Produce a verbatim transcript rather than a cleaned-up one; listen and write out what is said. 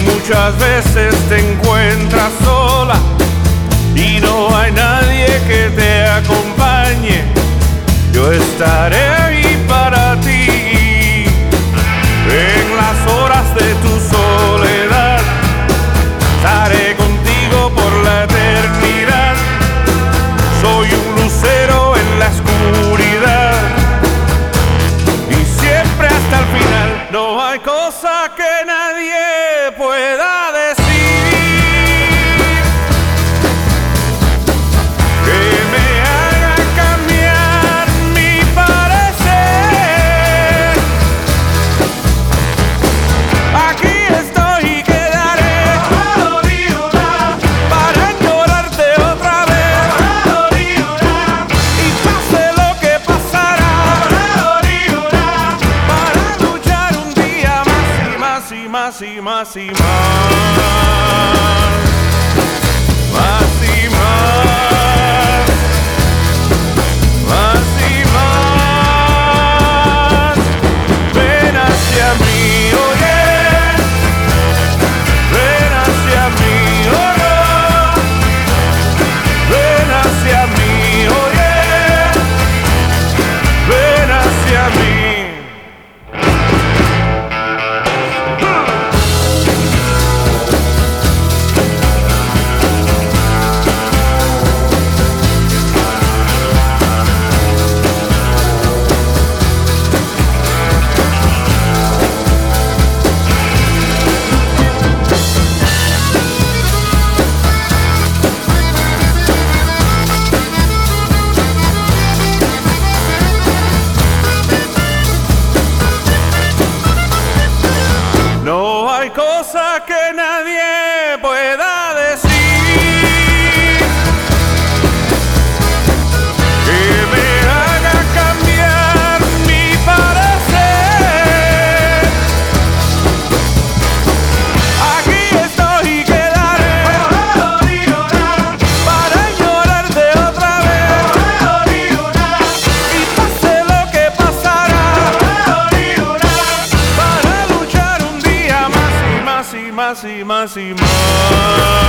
muchas veces te encuentras sola y no hay nadie que te acompañe, yo estaré ahí para ti. En las horas de tu soledad estaré contigo por la eternidad. Soy un lucero en la oscuridad y siempre hasta el final. No hay cosa que nadie pueda decir que me haga cambiar mi parecer. Aquí estoy y quedaré para llorarte otra vez, y pase lo que pasará, para luchar un día más y más y más y más y más, más y más, más y más. Ven hacia mí, oye, ven hacia mí, oh no, ven hacia mí, oye, ven hacia mí. No hay cosa que nadie pueda decir que me haga cambiar mi parecer. Aquí estoy y quedaré para llorarte otra vez, y pase lo que pasará, para luchar un día más y más y más y más y más.